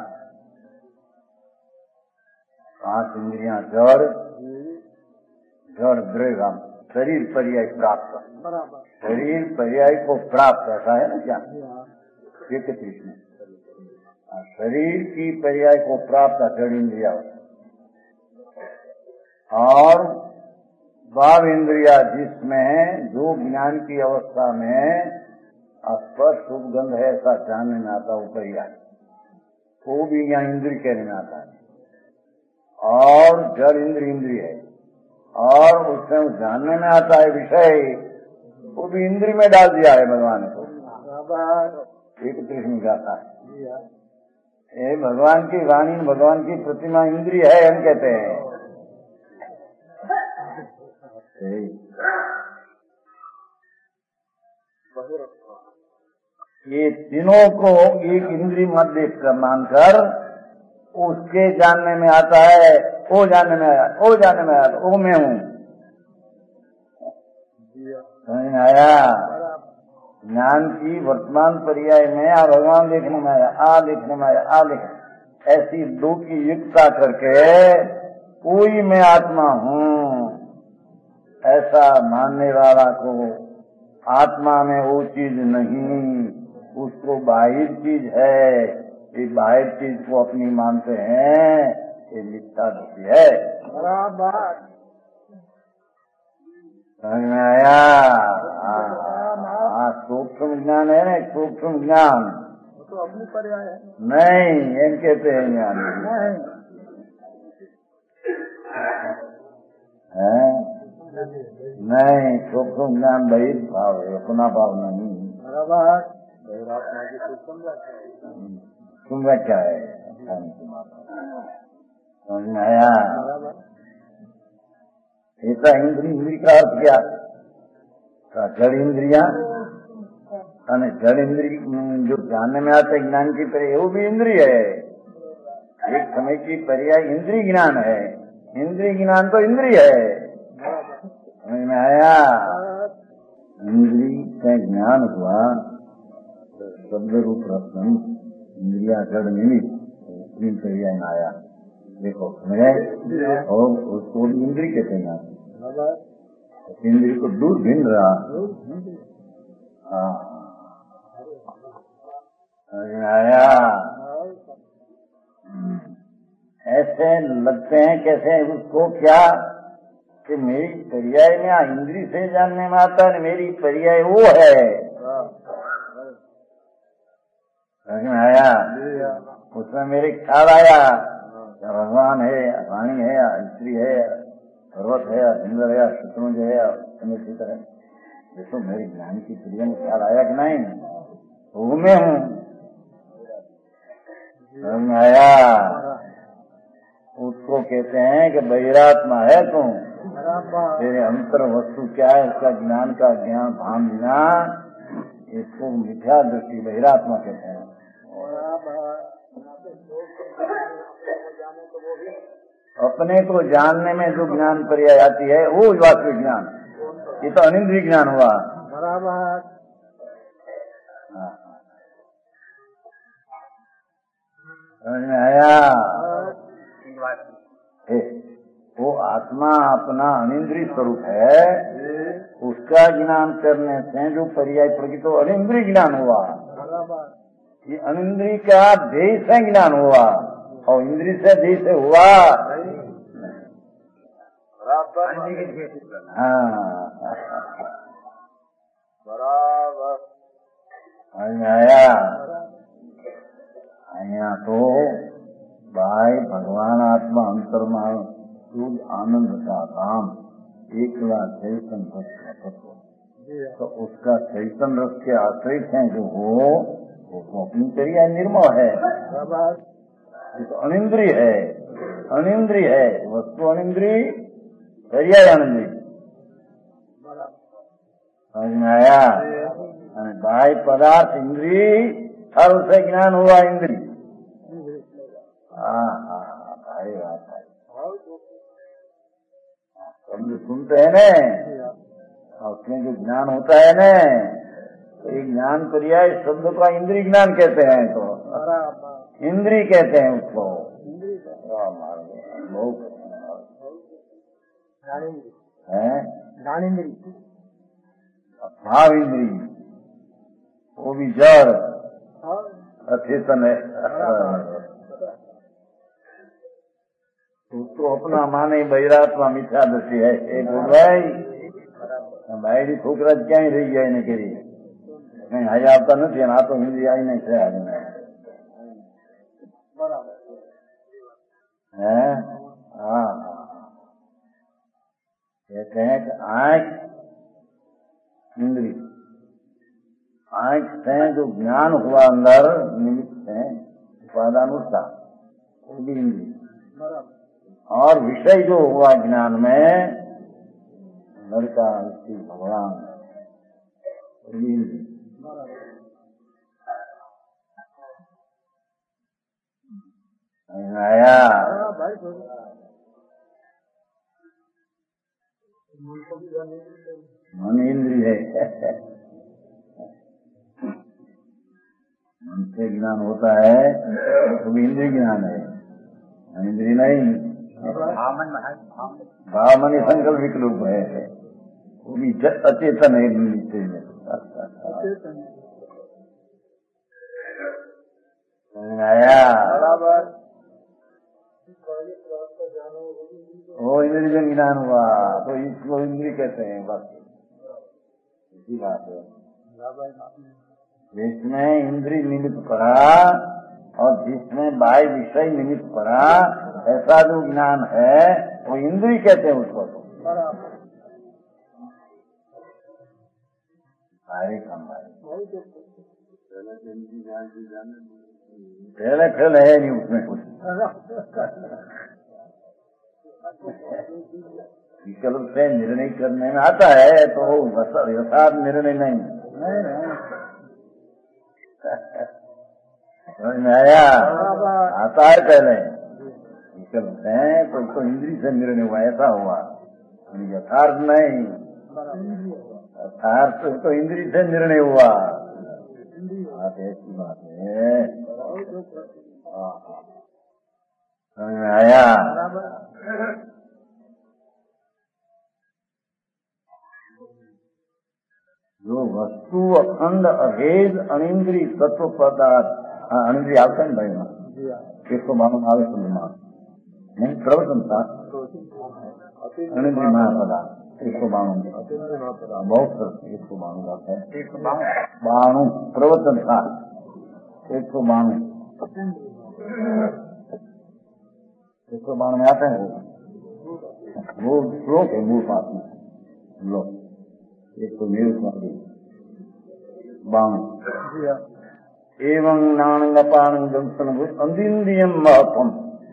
पांच इंद्रियां जड़ जड़ द्रव्य शरीर पर्याय प्राप्त, शरीर पर्याय को प्राप्त ऐसा है ना क्या इकतीस में, शरीर की पर्याय को प्राप्त जड़ इंद्रिया और भाव इंद्रिया, जिसमें जो ज्ञान की अवस्था में स्पर्श शुभ गंध है ऐसा जानने में आता वो पर्याय, वो भी यहाँ इंद्रिय कहने में आता है। और जड़ इंद्रिय इंद्रिय है और उसमें जानने में आता है विषय, वो भी इंद्री में डाल दिया है भगवान को। एक कृष्ण गाता है ये भगवान की वाणी भगवान की प्रतिमा इंद्रिय है हम कहते हैं। ये तीनों को एक इंद्री मध्य कर मानकर उसके जानने में आता है, वो जानने में आया, वो जानने में आया, वो मैं हूँ। समझ में आया? ज्ञान की वर्तमान पर्याय में आ भगवान देखने में आया, आ देखने में आया, आ देखने, ऐसी दो की युक्तता करके कोई मैं आत्मा हूँ ऐसा मानने वाला को आत्मा में वो चीज नहीं, उसको बाहर चीज है, ये बाहर चीज को अपनी मानते हैं, ये मिथ्या दृष्टि है। समझ में आया? हाँ, सूक्ष्म ज्ञान है ना, सूक्ष्म ज्ञान तो अपनी पर्याय है नहीं, एम कहते हैं ज्ञान है नहीं, सूक्ष्म ज्ञान बहिर् भाव है, अपना भाव नहीं। तुम क्या है? समझ में आया? ऐसा इंद्री इंद्री का अर्थ क्या? जड़ इंद्रिया અને जड़ इंद्री जो जानने में आता है ज्ञान की पर्याय वो भी इंद्रिय है। एक समय की पर्याय इंद्रिय ज्ञान है, इंद्रिय ज्ञान तो इंद्रिय है। समझ में आया? इंद्रिय का ज्ञान हुआ शब्द रूप रत्न इंद्रिया जड़ निमित्त तीन पर्याय में आया। देखो समझे? और उसको भी इंद्रिय कहते हैं। इंद्रिय को दूर भिन्न रहा। हाँ, समझ में आया? ऐसे लगते हैं कैसे उसको क्या कि मेरी पर्याय में इंद्रिय से जानने में आता है, मेरी पर्याय वो है। समझ में आया? उसमें मेरे ख्याल आया भगवान है, वाणी है, स्त्री है, पर्वत है, इंद्र है, शत्रुंज है, इसी तरह देखो मेरे ज्ञान की क्रिया में ख्याल आया कि नहीं? वो मैं हूँ। समझ में आया? उसको कहते हैं कि बहिरात्मा है तुम, तेरे अंतर वस्तु क्या है उसका ज्ञान का ज्ञान भान बिना इसको मिथ्या दृष्टि बहिरात्मा कहते हैं। अपने को जानने में जो ज्ञान पर्याय आती है वो वास्तविक ज्ञान, ये तो अनिंद्रिय ज्ञान हुआ। बराबर। समझ में आया? वो आत्मा अपना अनिंद्रिय स्वरूप है, उसका ज्ञान करने से जो पर्याय प्रकृति तो अनिंद्रिय ज्ञान हुआ। ये अनिंद्रिय का देह से ज्ञान हुआ और इंद्रिय से देह से हुआ। हाँ बराबर। समझ में आया? यहाँ तो भाई भगवान आत्मा अंतर्मा शुद्ध आनंद का काम एकला चैतन रस का तत्व, तो उसका चैतन रस के आश्रित हैं जो हो वो अपनी क्रिया निर्मल है। ये तो अनिंद्रिय है, अनिंद्रिय है वस्तु, अनिंद्रिय क्रिया अनिंद्रिय। समझ में आया? बाह्य पदार्थ इंद्रिय और उसे ज्ञान हुआ इंद्रिय। हाँ हाँ भाई बात है, शब्द सुनते हैं न और उसमें जो ज्ञान होता है न, तो ये ज्ञान पर्याय शब्द का इंद्रिय ज्ञान कहते हैं, तो इंद्रिय कहते हैं उसको। ज्ञानेन्द्रिय भाव इंद्रिय वो भी जड़ अचेतन है, उसको अपना माने बहिरात्मा मिथ्या दृष्टि है। एक भाई भाई छोकरा ક્યાંય રહી ગયા એને કરી કઈ હાજર આવતા નથી, આ તો હિન્દી આવી નહીં છે હે। हाँ कहते हैं कि आँख इंद्रिय जो ज्ञान हुआ अंदर निमित्त है उपादान उसका, वो भी इंद्रिय, और विषय जो हुआ ज्ञान में लड़का स्त्री भगवान, वो भी इंद्रिय। आया मन इंद्रिय है। मन से ज्ञान होता है तो भी इंद्रिय ज्ञान है, इंद्रिय नहीं। भाव मन संकल्प विकल्प है, वो भी अचेतन है। आया वो इंद्रिय ज्ञान हुआ तो इसको इंद्रिय कहते हैं, बस इसी बात है। जिसमें इंद्रिय निमित्त पड़ा और जिसमें बाह्य विषय निमित्त पड़ा, ऐसा जो ज्ञान है वो इंद्रिय कहते हैं उसको। तो सारे काम पहले फैल है नहीं उसमें कुछ, विकल्प से निर्णय करने में आता है तो यथार्थ निर्णय नहीं। समझ में आया? आता है पहले विकल्प है तो इसको इंद्रिय से निर्णय हुआ, ऐसा हुआ, यथार्थ नहीं। यथार्थ तो इंद्रिय से निर्णय हुआ, बात ऐसी बात है। समझ में आया? जो वस्तु अखंड अभेद अनिंद्रिय तत्व पदार्थ, अनिंद्रिय आवता है भाई ना, एक सौ बावन आवे सुनमान नहीं प्रवचन था, अनिंद्रिय महापदार्थ एक सौ बावन, बहुत एक सौ बावन आता है, एक सौ बावन प्रवचन था, एक सौ बावन एक सौ बावन में आता है वो श्लोक है, मूल पास में लो एक तो मेरे स्वामी बाण एवं नानंगपान दंसन अंदिंदियम महत्वम,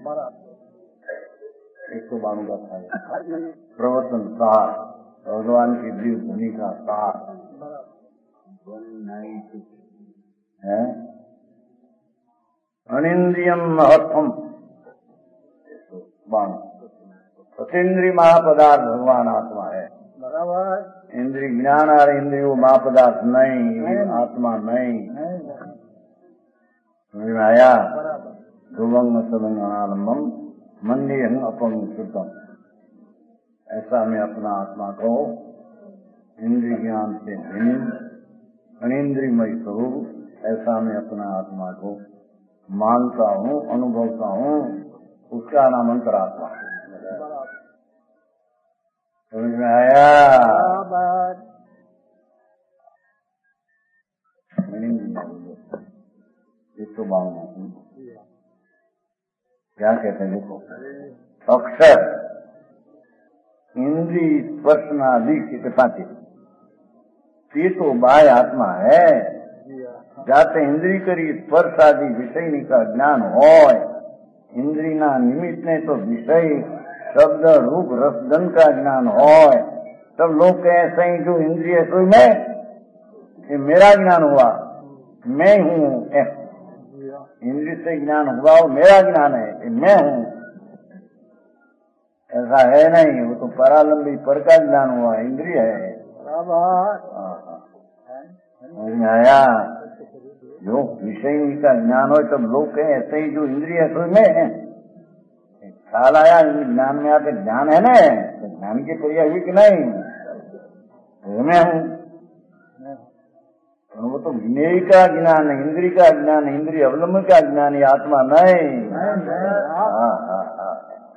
एक सौ बाणु का था प्रवचन सार, भगवान की दिव्य ध्वनि का सार है। अनिंद्रियम महत्वम बाण, सतेंद्रीय महापदार्थ भगवान आत्मा है। इंद्रिय ज्ञान और इंद्रिय वो महापदार्थ नहीं, आत्मा नहीं। समझ में आया? ध्रुवंग सदंगालंबम मंदिर अपंग सुतम, ऐसा मैं अपना आत्मा को इंद्रिय ज्ञान से भिन्न अनिंद्रियमय स्वरूप, ऐसा मैं अपना आत्मा को मानता हूँ, अनुभवता हूँ, उसका नाम अंतरात्मा। समझ में आया? तो क्या कहते हैं देखो, अक्षर इंद्रिय स्पर्शनादि के पाते ये तो बाह्य आत्मा है। जाते इंद्रिय करी स्पर्श आदि विषय का ज्ञान हो, इंद्रिय ना निमित्त ने तो विषय शब्द रूप रसगंध का ज्ञान हो, तब लोग ऐसे ही जो इंद्रिय सो मैं, ये मेरा ज्ञान हुआ, मैं हूँ। इंद्रिय से ज्ञान हुआ वो मेरा ज्ञान है, ये मैं हूँ, ऐसा है नहीं। वो तो परालंबी पर का ज्ञान हुआ, इंद्रिय है। समझ में आया? जो विषय का ज्ञान हो तब लोग कहें ऐसे ही जो इंद्रिय है सो मैं, ख्याल आया ज्ञान में आके ज्ञान है ना, तो ज्ञान की क्रिया हुई कि नहीं, तो मैं हूँ। वो तो ज्ञेय का ज्ञान है, इंद्रिय का ज्ञान है, इंद्रिय अवलंबन का ज्ञान, ये आत्मा नहीं। हाँ हाँ हाँ,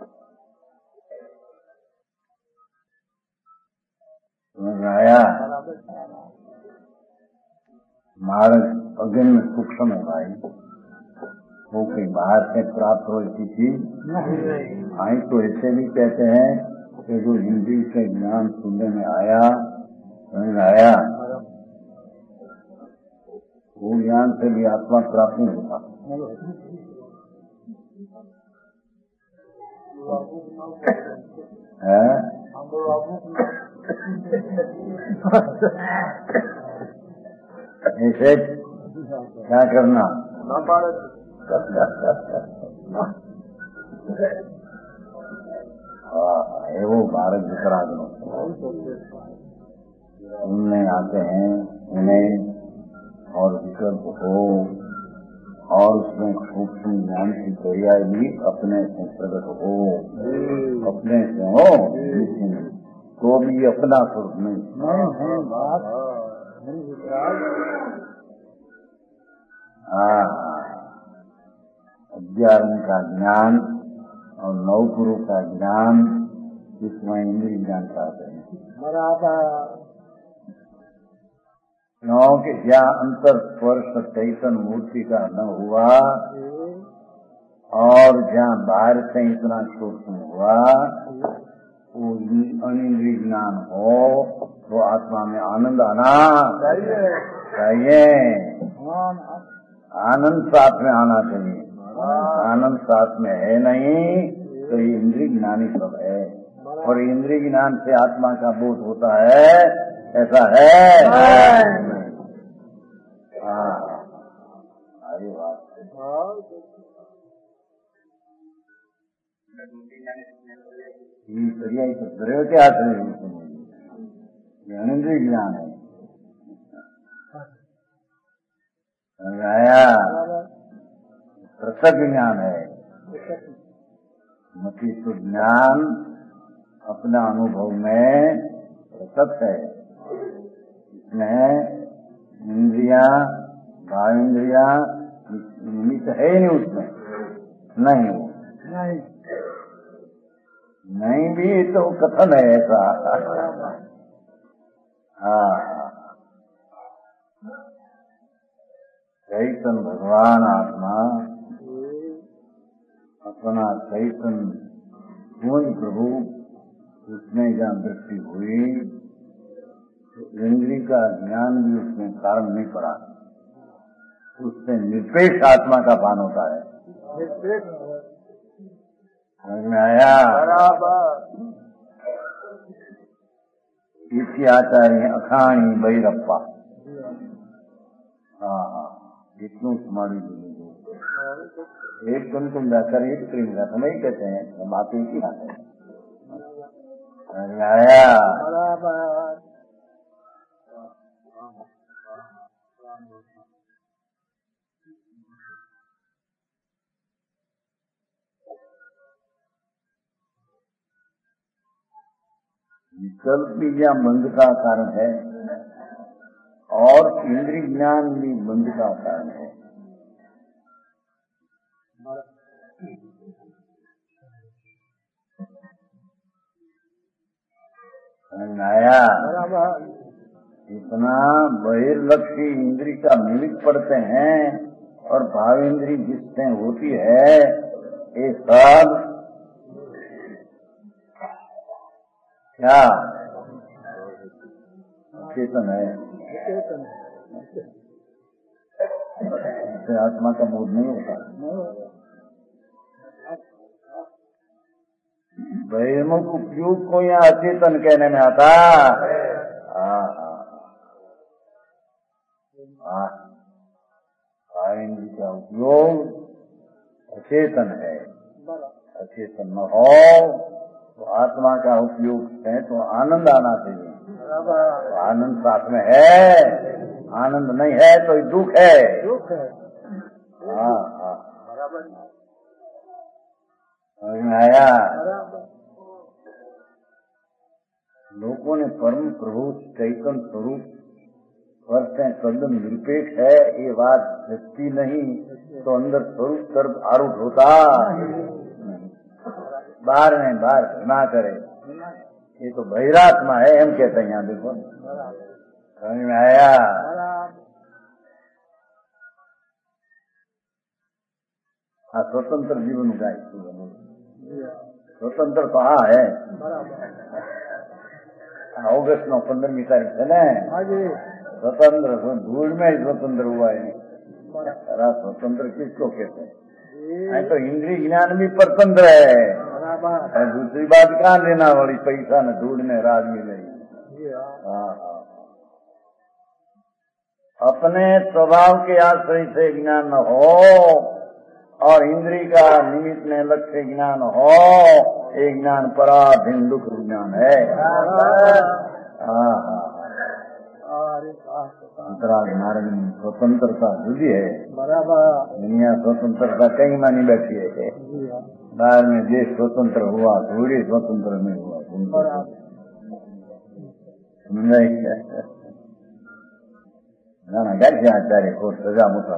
समझ में आया? मार्ग अगम्य सूक्ष्म है भाई, वो कहीं बाहर से प्राप्त हो ऐसी चीज आई। तो ऐसे भी कहते हैं कि जो हिंदी से ज्ञान सुनने में आया, समझ में आया, वो ज्ञान से भी आत्मा प्राप्त नहीं होता। है ऐसे क्या करना वो भारत वितराग सुनने आते हैं उन्हें और विकल्प हो और उसमें सूक्ष्म ज्ञान की दरिया भी अपने से प्रकट हो, अपने से हो तो भी अपना स्वरूप नहीं। अज्ञान का ज्ञान और नवपुरु का ज्ञान इसमें इंद्रिय ज्ञान कहते हैं। क्योंकि जहाँ अंतर स्पर्श चैतन मूर्ति का न हुआ और जहाँ बाहर से इतना सूक्ष्म हुआ वो अनिंद्रिय ज्ञान हो तो आत्मा में आनंद आना चाहिए। आनंद साथ में आना चाहिए। आनंद साथ में है नहीं तो ये इंद्रिय ज्ञानी सब है और इंद्रिय ज्ञान से आत्मा का बोध होता है, ऐसा है। हाँ अरे बात ये तो क्या इंद्रिय ज्ञान है आया पृथक ज्ञान है। मति तो ज्ञान अपना अनुभव में पृथक है। इसमें इंद्रिया भाव इंद्रिया निमित्त है ही नहीं, उसमें नहीं हो नहीं, नहीं भी तो कथन है ऐसा। हाँ चैतन भगवान आत्मा अपना चैतन पूर्ण प्रभु उसमें जहाँ दृष्टि हुई तो इंद्रिय का ज्ञान भी उसमें कारण नहीं पड़ा, उससे निरपेक्ष आत्मा का भान होता है। समझ में आया? इसकी आचार्य अखाणी भैरप्पा। हाँ हाँ जितनों तुम्हारी एक तुम तुम जाकर एक प्रेम का नहीं कहते हैं, हम आप एक ही आते हैं। आया विकल्प भी क्या बंध का कारण है और इंद्रिय ज्ञान भी बंध का कारण है। आया इतना बहिर्लक्षी इंद्रिय का निमित्त पड़ते हैं और भाव इंद्रिय जिससे होती है ये सब क्या चेतन है, इससे आत्मा का बोध नहीं होता। बहिर्मुख उपयोग को यहाँ अचेतन कहने में आता। इंद्रिय का उपयोग अचेतन है, अचेतन न हो तो आत्मा का उपयोग है तो आनंद आना चाहिए। तो आनंद साथ में है, आनंद नहीं है तो दुख है। दुख है। हाँ हाँ समझ में आया? लोगों ने परम प्रभु चैतन स्वरूप करते कदम निरपेक्ष है ये बात सच्ची नहीं तो अंदर स्वरूप तरफ आरूढ़ होता नहीं। बाहर में बाहर ना करे ये तो बहिरात्मा है हम कहते हैं। यहाँ देखो समझ में आया? हाँ स्वतंत्र जीवन का स्वतंत्र तो हाँ है। ऑगस्ट नो पंद्रहवीं तारीख है ना स्वतंत्र, धूल में ही स्वतंत्र हुआ है। सारा स्वतंत्र किसको कहते हैं? तो इंद्रिय ज्ञान भी स्वतंत्र है। दूसरी बात कहाँ लेना वाली, पैसा न ढूंढने राज मिले। हाँ हाँ, अपने स्वभाव के आश्रय से ज्ञान न हो और इंद्रिय का निमित्त में लक्ष्य ज्ञान हो, ये ज्ञान पराधीन दुख ज्ञान है। हाँ हाँ, अंतराग मार्ग में स्वतंत्रता जुड़ी है बराबर। दुनिया स्वतंत्रता कहीं मानी बैठी है। बाहर में देश स्वतंत्र हुआ, थोड़ी स्वतंत्र नहीं हुआ। ना कैसे आचार्य को सजा मुता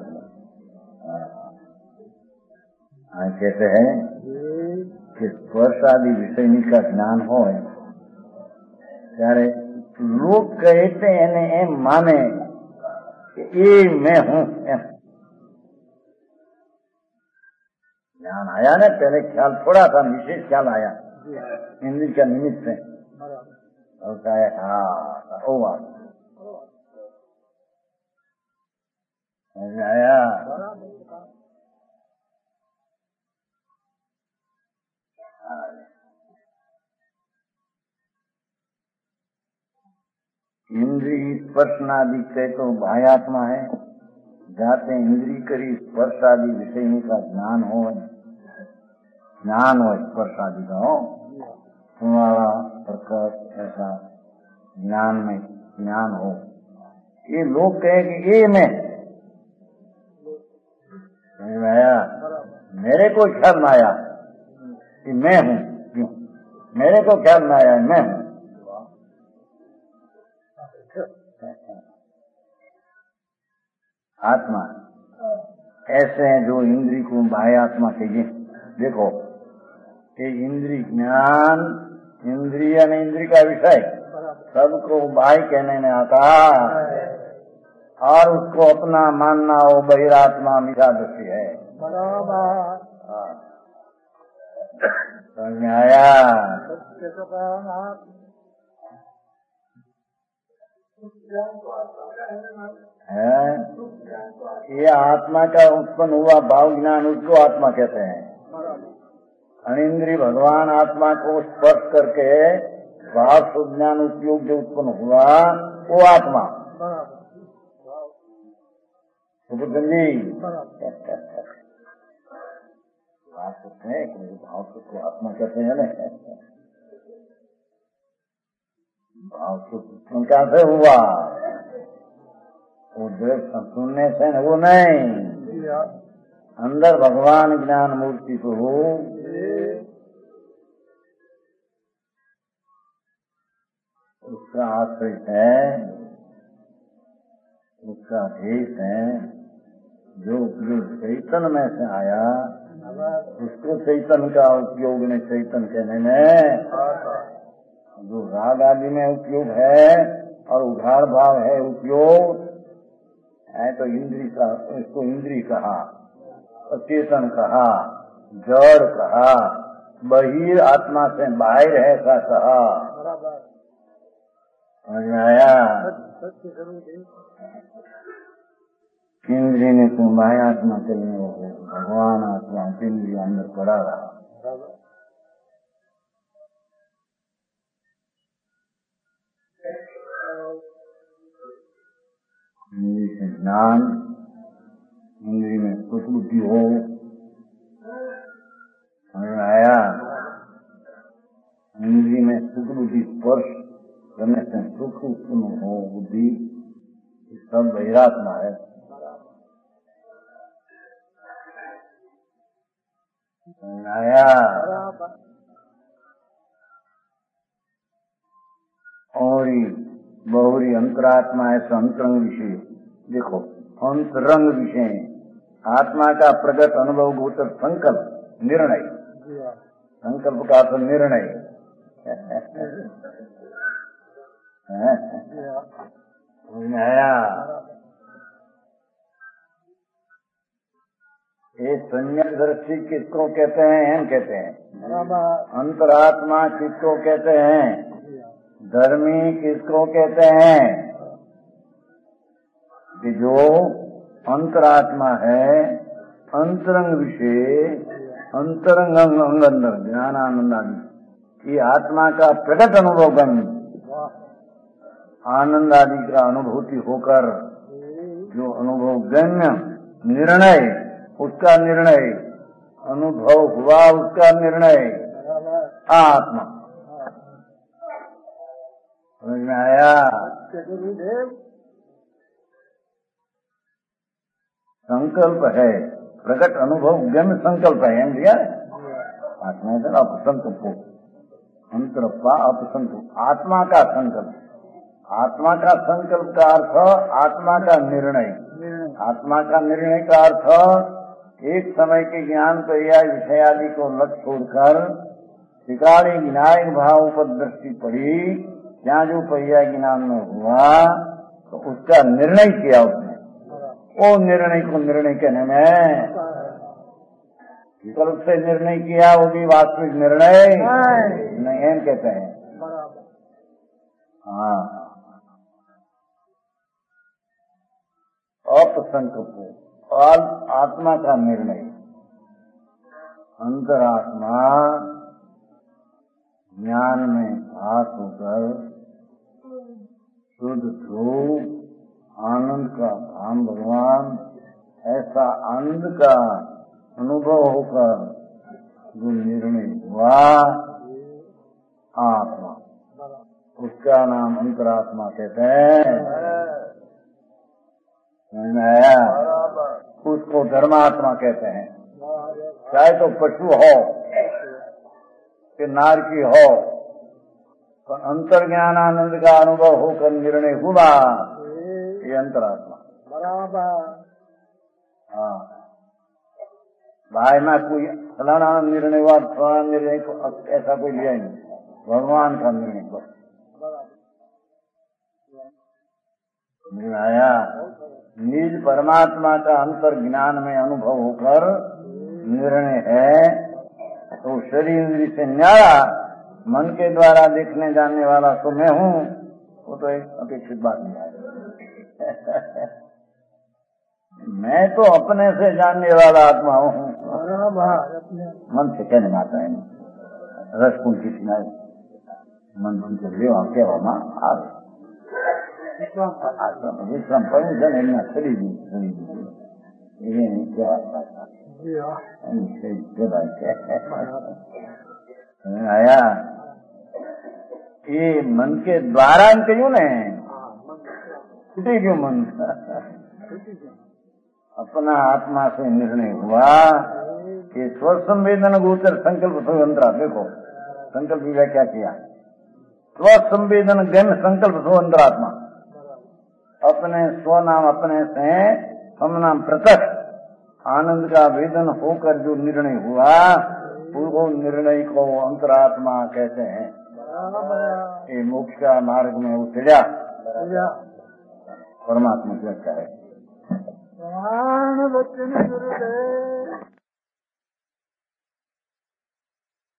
कहते हैं कि स्पर्श आदि विषय का ज्ञान हो त्यारे लोग कहते हैं एम माने कि ये मैं हूं। ज्ञान आया ना, पहले ख्याल थोड़ा था, विशेष ख्याल आया इंद्रिय का निमित्त है और कहे हाँ ओ बात आया। इंद्रिय स्पर्शनादि से तो बाह्यात्मा है, जाते इंद्रिय करी स्पर्श आदि विषय का ज्ञान हो, ज्ञान हो स्पर्श आदि का हो, तुम्हारा प्रकट ऐसा ज्ञान में ज्ञान हो। ये लोग कहे कि ये मैं आया, मेरे को ख्याल में आया कि मैं हूं, क्यों मेरे को ख्याल में आया मैं हूं। आत्मा ऐसे हैं जो इंद्रिय को बाह्य आत्मा कहिए। देखो कि इंद्रिय ज्ञान, इंद्रिय न इंद्रिय का विषय सबको बाह्य कहने में आता और उसको अपना मानना हो बहिरात्मा मिथ्या दृष्टि है। समझ में आया? है ये आत्मा का उत्पन्न हुआ भाव ज्ञान, उसको आत्मा कहते हैं। अनिंद्रिय भगवान आत्मा को स्पर्श करके भाव सुज्ञान उपयोग जो उत्पन्न हुआ वो आत्मा जी बात करते हैं कि भाव को आत्मा कहते हैं ना। भाव सुख क्या से हुआ, वो देख सुनने से वो नहीं, अंदर भगवान ज्ञान मूर्ति को हो उसका आश्रय है, उसका भेष है, जो उपयोग चैतन्य में से आया उसको चैतन्य का उपयोग ने चैतन्य कहने में, जो राग आदि में उपयोग है और उघाड़ भाव है उपयोग है, तो इंद्रिय का, इसको इंद्रिय कहा, चेतन कहा, जड़ कहा, बहिर आत्मा से बाहर है ऐसा कहा। समझ में आया? इंद्रिय ने तुम बाह्य आत्मा कहीं हो, भगवान आत्मा इंद्रिय अंदर पड़ा रहा। इंद्रिय से ज्ञान, इंद्रिय में सुख बुद्धि हो। समझ में आया? इंद्रिय में सुख बुद्धि स्पर्श करने से सुख उत्पन्न हो बुद्धि, सब बहिरात्मा है। समझ में आया? और बहुरी अंतरात्मा है तो अंतरंग विषय। देखो अंतरंग विषय आत्मा का प्रगट अनुभव गोचर संकल्प निर्णय, संकल्प का तो निर्णय आया। ये संन्यासदर्शी किसको कहते हैं? हम कहते हैं अंतरात्मा किसको कहते हैं? धर्मी किसको कहते हैं? कि जो अंतरात्मा है, अंतरंग विषय, अंतरंग अंग अंदर ज्ञान आनंद आदि, ये आत्मा का प्रकट अनुभव गण आनंद आदि का अनुभूति होकर जो अनुभव गण्य निर्णय, उसका निर्णय अनुभव हुआ, उसका निर्णय आत्मा। समझ में आया? संकल्प है, प्रकट अनुभव गम्य संकल्प है, एम लिया आत्मा है अपसंकल्प, अंतरप्पा अपसंकल्प, आत्मा का संकल्प। आत्मा का संकल्प का अर्थ आत्मा का निर्णय, आत्मा का निर्णय का अर्थ एक समय के ज्ञान पर या विषय आदि को लक्ष्य छोड़कर त्रिकाली विनायक भाव पर दृष्टि पड़ी, जहाँ जो पहिया ज्ञान में हुआ तो उसका निर्णय किया उसने। वो निर्णय को निर्णय कहने में विकल्प से निर्णय किया, वो भी वास्तविक निर्णय नहीं एम कहते हैं। हाँ, अपसंकल्प आत्मा का निर्णय, अंतरात्मा ज्ञान में भास होकर शुद्ध धूप आनंद का धाम भगवान, ऐसा आनंद का अनुभव होकर जो निर्णय हुआ आत्मा, उसका नाम अंतरात्मा कहते हैं। समझ में आया? उसको धर्मात्मा कहते हैं। चाहे तो पशु हो कि नारकी हो, तो अंतर्ज्ञान आनंद का अनुभव होकर निर्णय हुआ, ये अंतरात्मा। हाँ, भाई में कोई फलाना निर्णय हुआ, फलाना निर्णय को ऐसा कोई लिया नहीं, भगवान का निर्णय बस। समझ आया? निज परमात्मा का अंतर ज्ञान में अनुभव होकर निर्णय है, तो शरीर इंद्रिय से न्यारा मन के द्वारा देखने जानने वाला तो मैं हूँ, वो तो एक अपेक्षित बात नहीं है। मैं तो अपने से जानने वाला आत्मा हूँ, मन से कहने आता है। रस कुंठ की सिनाई मन मन चल रही वहां क्या होना आप विश्राम परमिशन एमना खरीदी खरीदी ये नहीं क्या आया? ये मन के द्वारा क्यों ने छूटे क्यों मन? अपना आत्मा से निर्णय हुआ कि स्वसंवेदन गोचर संकल्प स्वतंत्र। देखो संकल्प की व्याख्या किया, स्वसंवेदन गम्य संकल्प स्वतंत्रात्मा, अपने स्वनाम अपने से हम नाम प्रत्यक्ष आनंद का वेदन होकर जो निर्णय हुआ, वो निर्णय को अंतरात्मा कहते हैं। ये मोक्ष का मार्ग में उतरा परमात्मा की व्याख्या है।